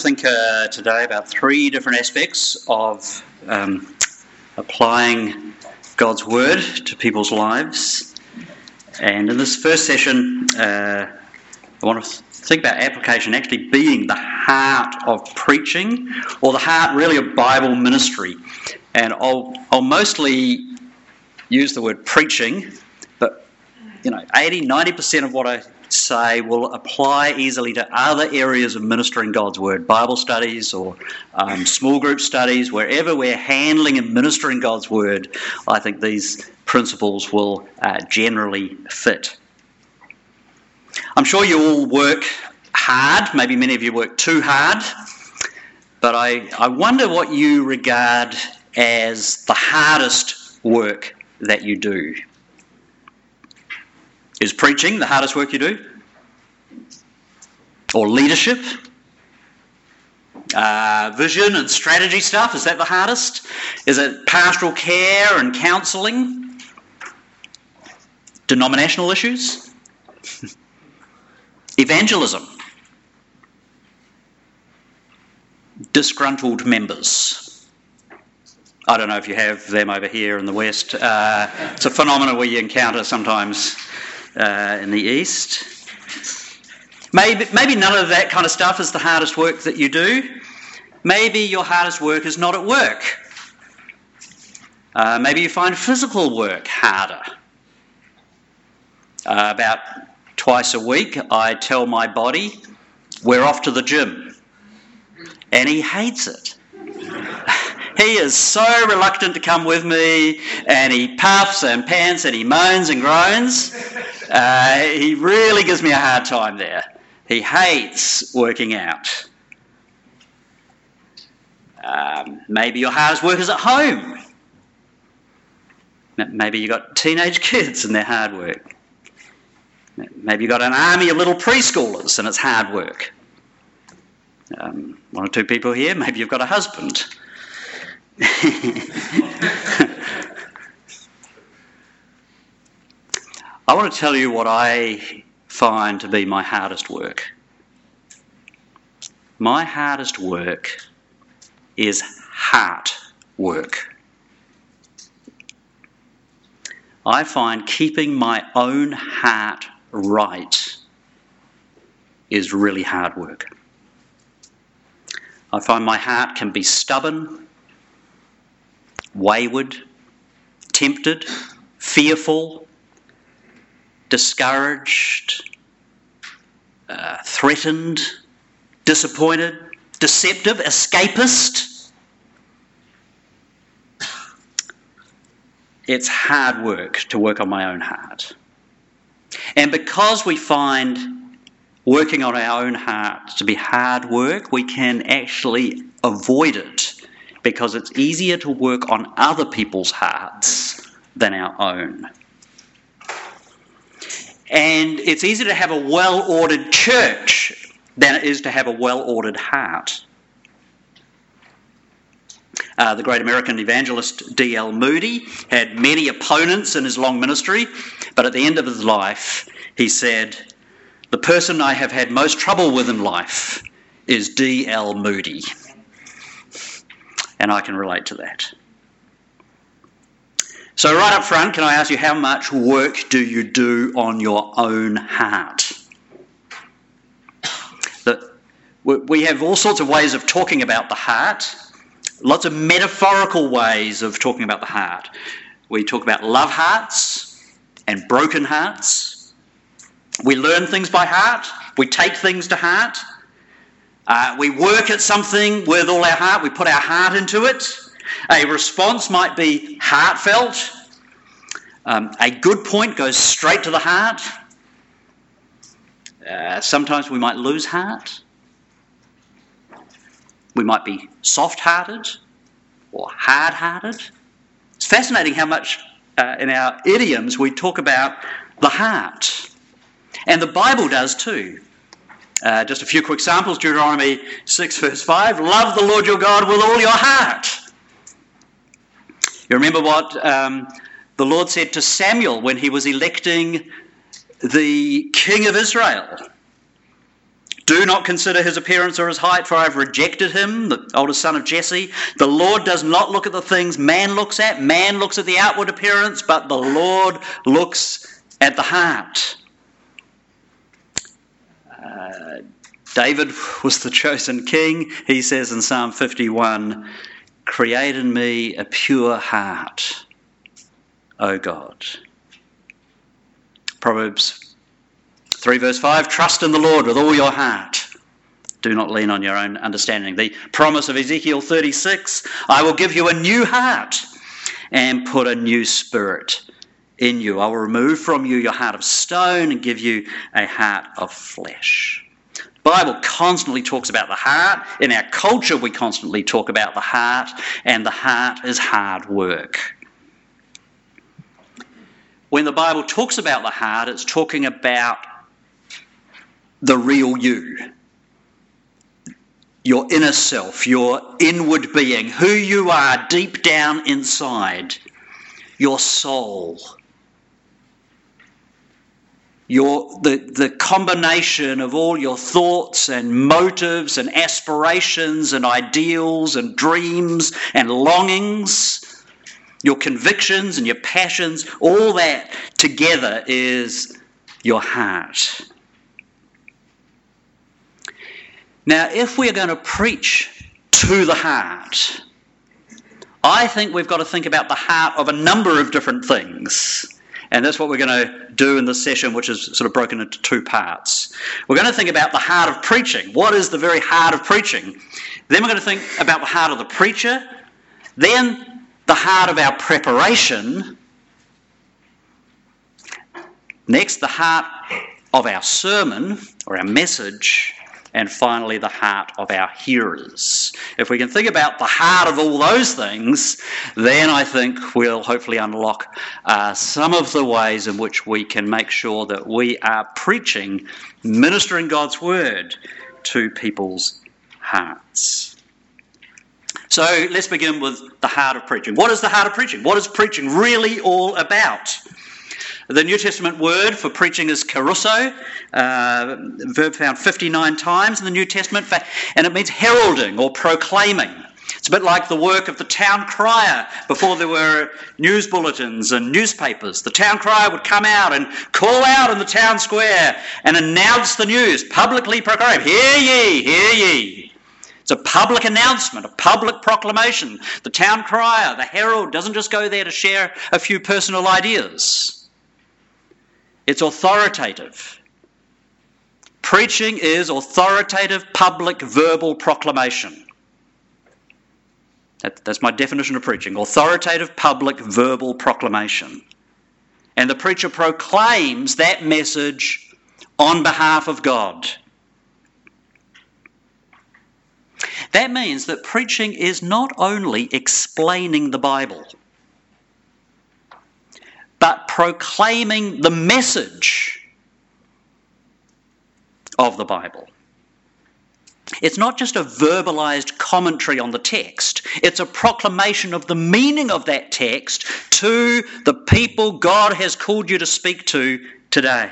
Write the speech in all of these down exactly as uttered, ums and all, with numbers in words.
think uh, today about three different aspects of um, applying God's Word to people's lives. And in this first session, uh, I want to think about application actually being the heart of preaching, or the heart really of Bible ministry. And I'll, I'll mostly use the word preaching, but you know, eighty, ninety percent of what I say will apply easily to other areas of ministering God's Word, Bible studies or um, small group studies, wherever we're handling and ministering God's Word. I think these principles will uh, generally fit. I'm sure you all work hard, maybe many of you work too hard, but I, I wonder what you regard as the hardest work that you do. Is preaching the hardest work you do? Or leadership? Uh, vision and strategy stuff, is that the hardest? Is it pastoral care and counselling? Denominational issues? Evangelism? Disgruntled members? I don't know if you have them over here in the West. Uh, it's a phenomenon we encounter sometimes uh, in the East. Maybe, maybe none of that kind of stuff is the hardest work that you do. Maybe your hardest work is not at work. Uh, maybe you find physical work harder. Uh, about twice a week, I tell my body, we're off to the gym. And he hates it. He is so reluctant to come with me, and he puffs and pants and he moans and groans. Uh, he really gives me a hard time there. He hates working out. Um, maybe your hardest work is at home. Maybe you've got teenage kids and they're hard work. Maybe you've got an army of little preschoolers and it's hard work. Um, one or two people here, maybe you've got a husband. I want to tell you what I find to be my hardest work. My hardest work is heart work. I find keeping my own heart right is really hard work. I find my heart can be stubborn, wayward, tempted, fearful, discouraged, uh, threatened, disappointed, deceptive, escapist. It's hard work to work on my own heart. And because we find working on our own heart to be hard work, we can actually avoid it because it's easier to work on other people's hearts than our own. And it's easier to have a well-ordered church than it is to have a well-ordered heart. Uh, the great American evangelist D L Moody had many opponents in his long ministry, but at the end of his life, he said, "The person I have had most trouble with in life is D L Moody." And I can relate to that. So right up front, can I ask you, how much work do you do on your own heart? The, we have all sorts of ways of talking about the heart, lots of metaphorical ways of talking about the heart. We talk about love hearts and broken hearts. We learn things by heart. We take things to heart. Uh, we work at something with all our heart. We put our heart into it. A response might be heartfelt. Um, a good point goes straight to the heart. Uh, sometimes we might lose heart. We might be soft-hearted or hard-hearted. It's fascinating how much uh, in our idioms we talk about the heart. And the Bible does too. Uh, just a few quick samples. Deuteronomy six verse five. Love the Lord your God with all your heart. You remember what um, the Lord said to Samuel when he was electing the king of Israel. Do not consider his appearance or his height, for I have rejected him, the oldest son of Jesse. The Lord does not look at the things man looks at. Man looks at the outward appearance, but the Lord looks at the heart. Uh, David was the chosen king. He says in Psalm fifty-one, "Create in me a pure heart, O God." Proverbs three verse five, "Trust in the Lord with all your heart. Do not lean on your own understanding." The promise of Ezekiel thirty-six, "I will give you a new heart and put a new spirit in you. I will remove from you your heart of stone and give you a heart of flesh." The Bible constantly talks about the heart. In our culture, we constantly talk about the heart, and the heart is hard work. When the Bible talks about the heart, it's talking about the real you, your inner self, your inward being, who you are deep down inside, your soul. Your, the, the combination of all your thoughts and motives and aspirations and ideals and dreams and longings, your convictions and your passions, all that together is your heart. Now, if we're going to preach to the heart, I think we've got to think about the heart of a number of different things. And that's what we're going to do in this session, which is sort of broken into two parts. We're going to think about the heart of preaching. What is the very heart of preaching? Then we're going to think about the heart of the preacher. Then the heart of our preparation. Next, the heart of our sermon or our message. And finally, the heart of our hearers. If we can think about the heart of all those things, then I think we'll hopefully unlock uh, some of the ways in which we can make sure that we are preaching, ministering God's word to people's hearts. So let's begin with the heart of preaching. What is the heart of preaching? What is preaching really all about? The New Testament word for preaching is kerusso, uh, verb found fifty-nine times in the New Testament, and it means heralding or proclaiming. It's a bit like the work of the town crier before there were news bulletins and newspapers. The town crier would come out and call out in the town square and announce the news, publicly proclaim, "Hear ye, hear ye." It's a public announcement, a public proclamation. The town crier, the herald, doesn't just go there to share a few personal ideas. It's authoritative. Preaching is authoritative public verbal proclamation. That, that's my definition of preaching. Authoritative public verbal proclamation. And the preacher proclaims that message on behalf of God. That means that preaching is not only explaining the Bible, but proclaiming the message of the Bible. It's not just a verbalized commentary on the text. It's a proclamation of the meaning of that text to the people God has called you to speak to today.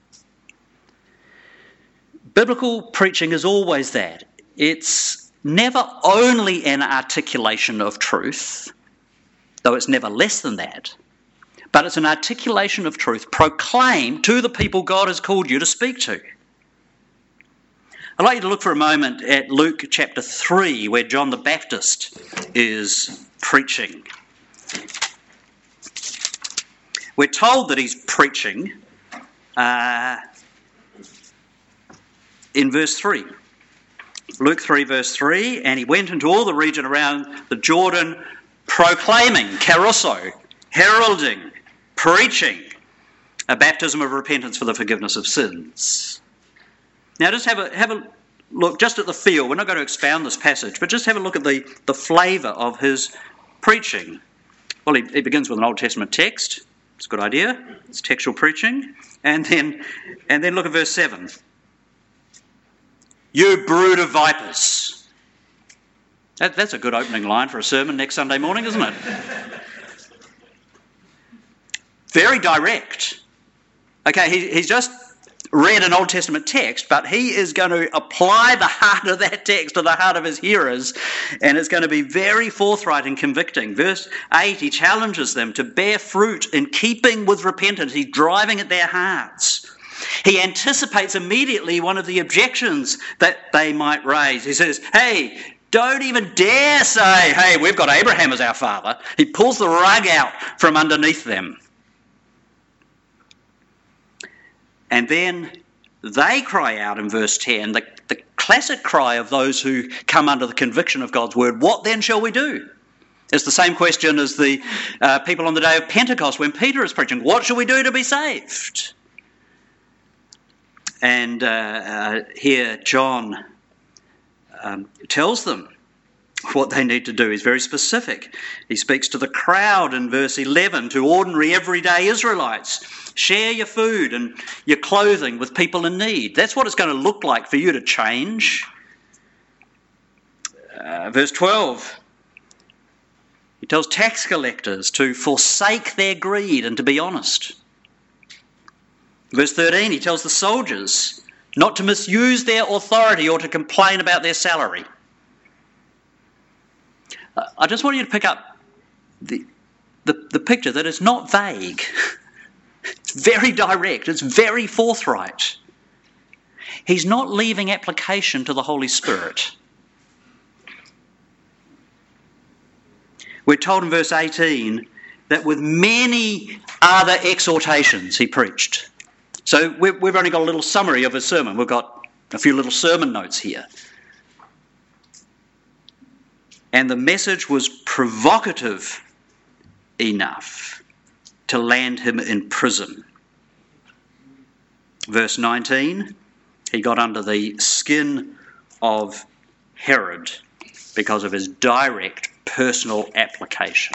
Biblical preaching is always that. It's never only an articulation of truth, though it's never less than that. But it's an articulation of truth proclaimed to the people God has called you to speak to. I'd like you to look for a moment at Luke chapter three, where John the Baptist is preaching. We're told that he's preaching uh, in verse three. Luke three verse three, "And he went into all the region around the Jordan proclaiming," kerusso, heralding, preaching a baptism of repentance for the forgiveness of sins. Now just have a have a look just at the feel. We're not going to expound this passage, but just have a look at the, the flavour of his preaching. Well, he, he begins with an Old Testament text. It's a good idea. It's textual preaching. And then and then look at verse seven. "You brood of vipers." That, that's a good opening line for a sermon next Sunday morning, isn't it? Very direct. Okay, he, he's just read an Old Testament text, but he is going to apply the heart of that text to the heart of his hearers, and it's going to be very forthright and convicting. Verse eight, he challenges them to bear fruit in keeping with repentance. He's driving at their hearts. He anticipates immediately one of the objections that they might raise. He says, hey, don't even dare say, hey, we've got Abraham as our father. He pulls the rug out from underneath them. And then they cry out in verse ten, the, the classic cry of those who come under the conviction of God's word, what then shall we do? It's the same question as the uh, people on the day of Pentecost when Peter is preaching, what shall we do to be saved? And uh, uh, here John um, tells them what they need to do. He's very specific. He speaks to the crowd in verse eleven, to ordinary everyday Israelites. Share your food and your clothing with people in need. That's what it's going to look like for you to change. Uh, verse twelve, he tells tax collectors to forsake their greed and to be honest. Verse thirteen, he tells the soldiers not to misuse their authority or to complain about their salary. I just want you to pick up the, the, the picture that it's not vague. It's very direct. It's very forthright. He's not leaving application to the Holy Spirit. We're told in verse eighteen that with many other exhortations he preached. So we've only got a little summary of his sermon. We've got a few little sermon notes here. And the message was provocative enough to land him in prison. Verse nineteen, he got under the skin of Herod because of his direct personal application.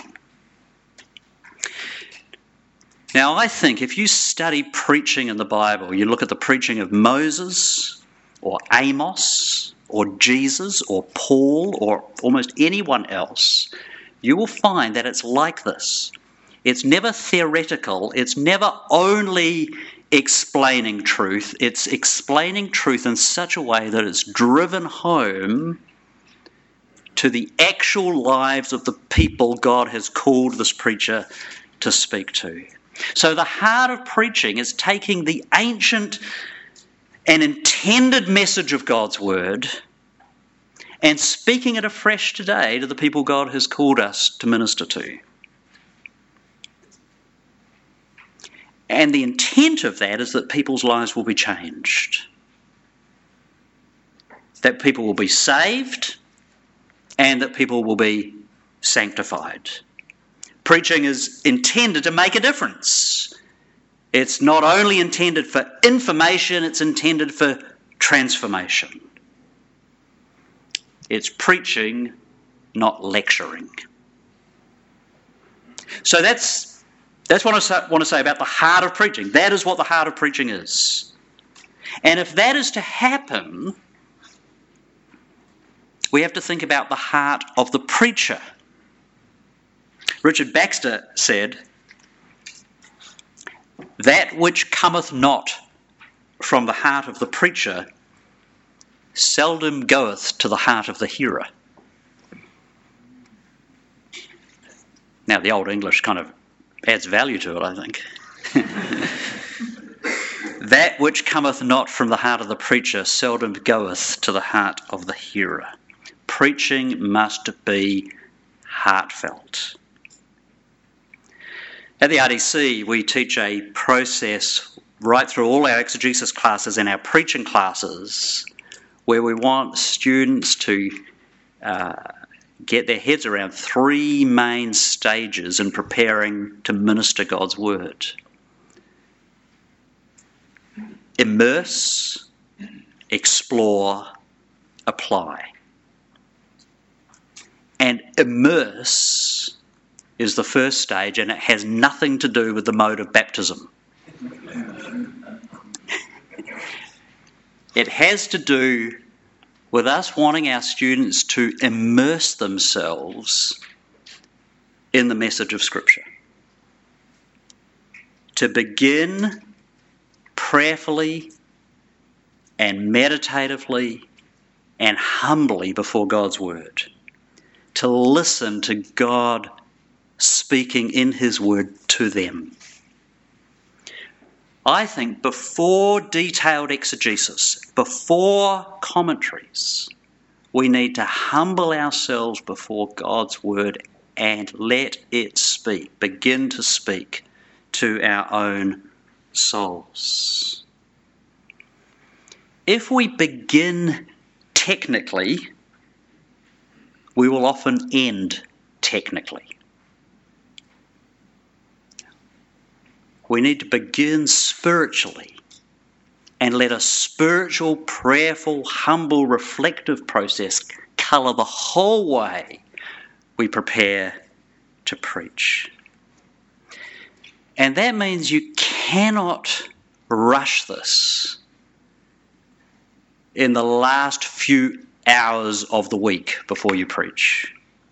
Now, I think if you study preaching in the Bible, you look at the preaching of Moses or Amos or Jesus or Paul or almost anyone else, you will find that it's like this. It's never theoretical. It's never only explaining truth. It's explaining truth in such a way that it's driven home to the actual lives of the people God has called this preacher to speak to. So the heart of preaching is taking the ancient and intended message of God's word and speaking it afresh today to the people God has called us to minister to. And the intent of that is that people's lives will be changed. That people will be saved and that people will be sanctified. Preaching is intended to make a difference. It's not only intended for information, it's intended for transformation. It's preaching, not lecturing. So that's that's what I want to say about the heart of preaching. That is what the heart of preaching is. And if that is to happen, we have to think about the heart of the preacher. Richard Baxter said, "That which cometh not from the heart of the preacher seldom goeth to the heart of the hearer." Now, the Old English kind of adds value to it, I think. That which cometh not from the heart of the preacher seldom goeth to the heart of the hearer. Preaching must be heartfelt. At the R D C, we teach a process right through all our exegesis classes and our preaching classes where we want students to uh, get their heads around three main stages in preparing to minister God's word. Immerse, explore, apply. And immerse is the first stage, and it has nothing to do with the mode of baptism. It has to do with us wanting our students to immerse themselves in the message of Scripture. To begin prayerfully and meditatively and humbly before God's word, to listen to God speaking in his word to them. I think before detailed exegesis, before commentaries, we need to humble ourselves before God's word and let it speak, begin to speak to our own souls. If we begin technically, we will often end technically. We need to begin spiritually and let a spiritual, prayerful, humble, reflective process colour the whole way we prepare to preach. And that means you cannot rush this in the last few hours of the week before you preach.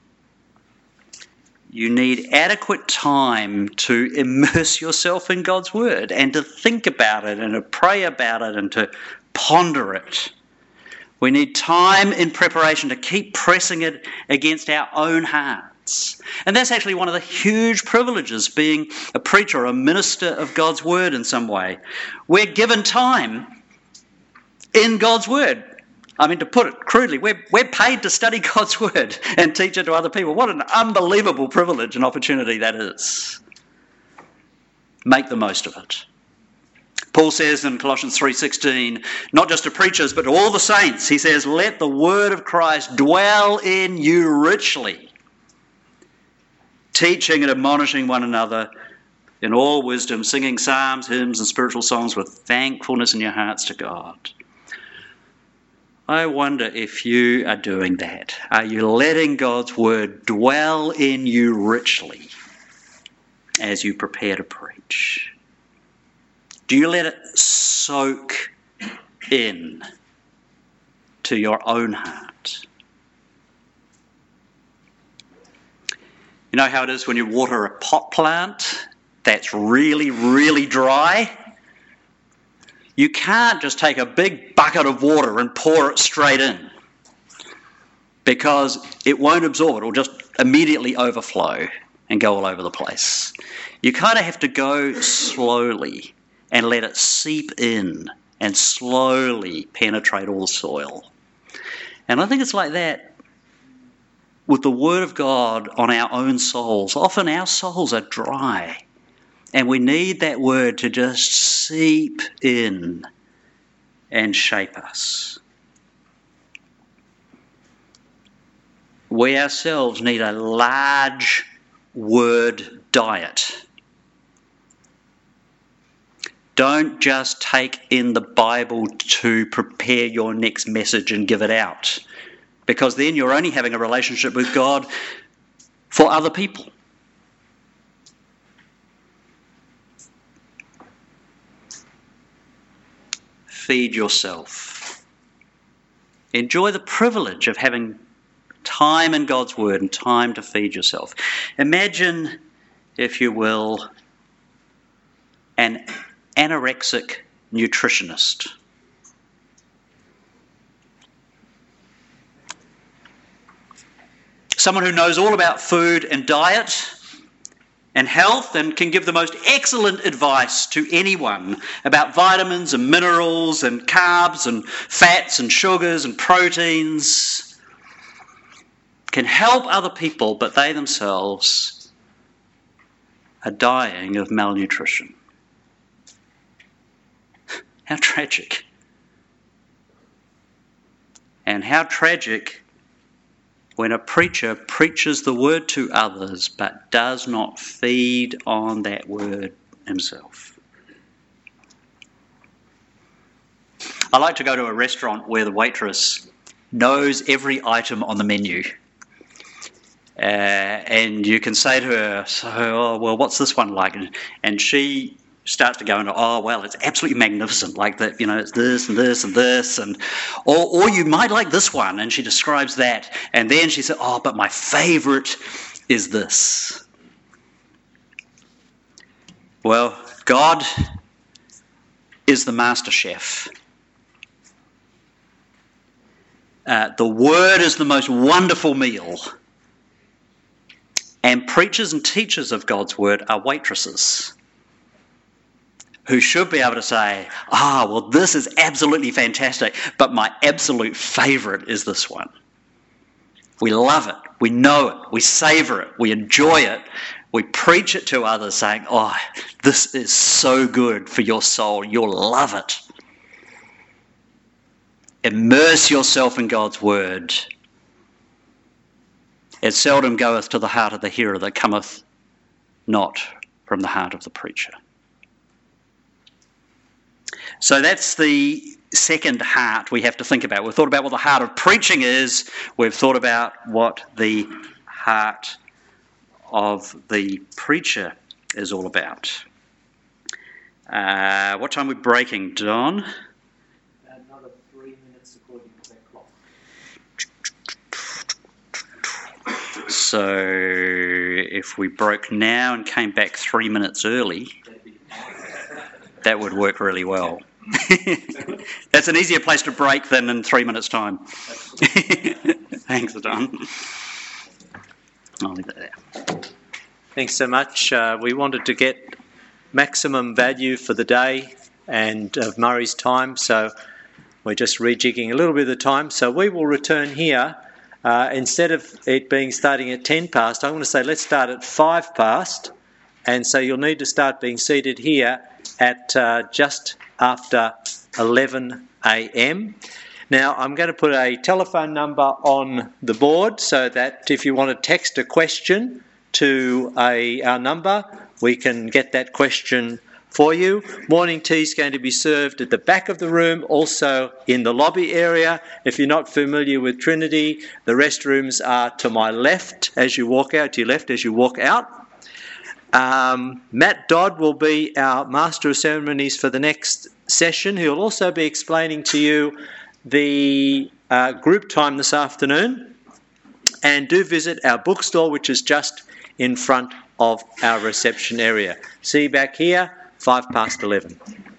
You need adequate time to immerse yourself in God's word and to think about it and to pray about it and to ponder it. We need time in preparation to keep pressing it against our own hearts. And that's actually one of the huge privileges being a preacher or a minister of God's word in some way. We're given time in God's word. I mean, to put it crudely, we're, we're paid to study God's word and teach it to other people. What an unbelievable privilege and opportunity that is. Make the most of it. Paul says in Colossians three sixteen, not just to preachers, but to all the saints, he says, let the word of Christ dwell in you richly, teaching and admonishing one another in all wisdom, singing psalms, hymns, and spiritual songs with thankfulness in your hearts to God. I wonder if you are doing that. Are you letting God's word dwell in you richly as you prepare to preach? Do you let it soak in to your own heart? You know how it is when you water a pot plant that's really, really dry? You can't just take a big bucket of water and pour it straight in because it won't absorb. It'll just immediately overflow and go all over the place. You kind of have to go slowly and let it seep in and slowly penetrate all the soil. And I think it's like that with the Word of God on our own souls. Often our souls are dry. And we need that word to just seep in and shape us. We ourselves need a large word diet. Don't just take in the Bible to prepare your next message and give it out, because then you're only having a relationship with God for other people. Feed yourself. Enjoy the privilege of having time in God's word and time to feed yourself. Imagine, if you will, an anorexic nutritionist. Someone who knows all about food and diet and health and can give the most excellent advice to anyone about vitamins and minerals and carbs and fats and sugars and proteins. Can help other people, but they themselves are dying of malnutrition. How tragic. And how tragic when a preacher preaches the word to others but does not feed on that word himself. I like to go to a restaurant where the waitress knows every item on the menu. Uh, and you can say to her, so, oh, well, what's this one like? And, and she starts to go into, oh, well, it's absolutely magnificent, like that, you know, it's this and this and this, and or, or you might like this one, and she describes that, and then she said, oh, but my favourite is this. Well, God is the master chef, Uh, the Word is the most wonderful meal. And preachers and teachers of God's Word are waitresses who should be able to say, ah, well, this is absolutely fantastic, but my absolute favourite is this one. We love it, we know it, we savour it, we enjoy it, we preach it to others saying, oh, this is so good for your soul, you'll love it. Immerse yourself in God's Word. It seldom goeth to the heart of the hearer that cometh not from the heart of the preacher. So that's the second heart we have to think about. We've thought about what the heart of preaching is. We've thought about what the heart of the preacher is all about. Uh, what time are we breaking, Don? Another three minutes according to that clock. So if we broke now and came back three minutes early, that would work really well. That's an easier place to break than in three minutes' time. Thanks, Don. I'll leave that there. Thanks so much. Uh, we wanted to get maximum value for the day and of Murray's time, so we're just rejigging a little bit of the time. So we will return here. Uh, instead of it being starting at ten past, I'm going to say let's start at five past. And so you'll need to start being seated here at uh, just after eleven a m. Now, I'm going to put a telephone number on the board so that if you want to text a question to a, our number, we can get that question for you. Morning tea is going to be served at the back of the room, also in the lobby area. If you're not familiar with Trinity, the restrooms are to my left as you walk out, to your left as you walk out. Um, Matt Dodd will be our Master of Ceremonies for the next session. He'll also be explaining to you the uh, group time this afternoon. And do visit our bookstore, which is just in front of our reception area. See you back here, five past eleven.